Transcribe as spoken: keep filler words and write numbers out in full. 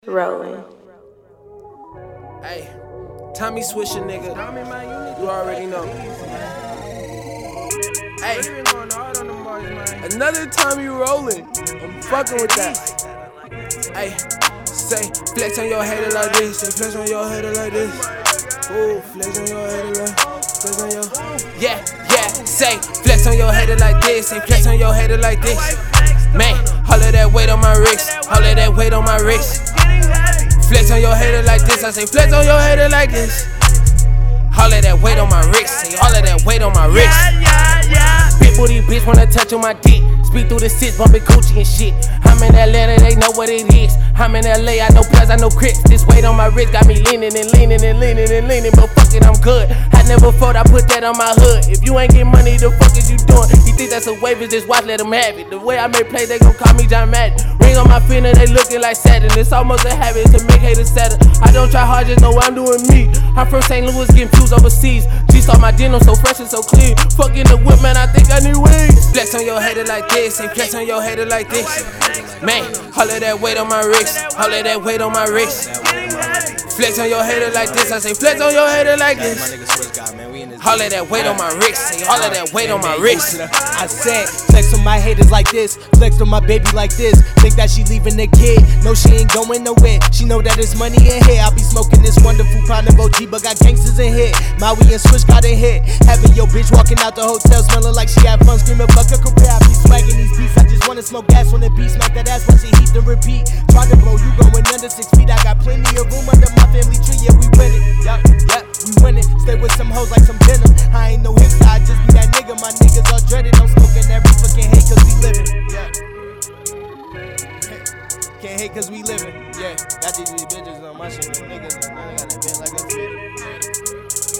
Rolling. Hey, Tommy Swisher, nigga. You already know. Hey, another Tommy rolling. I'm fucking with that. Hey, say flex on your hater like this. Say flex on your hater like this. Ooh, flex on your hater like flex on your. Yeah, yeah. Say flex on your hater like this. Say flex on your hater like this. Man, all of that weight on my wrist. All of that weight on my wrist. Flex on your hater like this, I say flex on your hater like this. All of that weight on my wrist, say all of that weight on my wrist. Big booty bitch wanna touch on my dick. Speed through the six, bumping Gucci and shit. I'm in Atlanta, they know what it is. I'm in L A, I know Plus, I know Crips. This weight on my wrist got me leaning and leaning and leaning and leaning. But fuck it, I'm good. I never thought I put that on my hood. If you ain't get money, the fuck is you doing? You think that's a wave, is just watch, let them have it. The way I make plays, they gon' call me John Madden. Ring on my finger, they looking like Saturn. It's almost a habit to make haters sadder. I don't try hard, just know I'm doing me. I'm from Saint Louis, getting views overseas. G saw my denim so fresh and so clean. Fucking the whip, man, I think I need wings. Flex on your hater like this, say flex on your hater like this. Man, all of that weight on my wrist, all of that weight on my wrist. Flex on your hater like this, I say flex on your hater like this. All of that weight on my wrist, say all of that weight on my wrist. I said, flex on my haters like this, flex on my baby like this. Think that she leaving the kid, no she ain't going nowhere. She know that there's money in here. I be smoking this wonderful pound of O G, but got gangsters in here. Maui and Swish got in here. Having your bitch walking out the hotel, smelling like she had fun, screaming fuck her career. I be swagging these beats, I just wanna smoke gas on the beat, smack that ass once it heat and repeat. Try to blow, you going under six feet. I got plenty of room under my family tree, yeah we win it. Yup, yup, we win it. Stay with some hoes like some denim. I ain't no hipster, I just be that nigga. My niggas all dreaded, I'm smoking that reefer, can't hate cause we living. Yeah. Can't hate cause we living. Yeah, got these bitches on my shit. Niggas, I got a bit like a fit.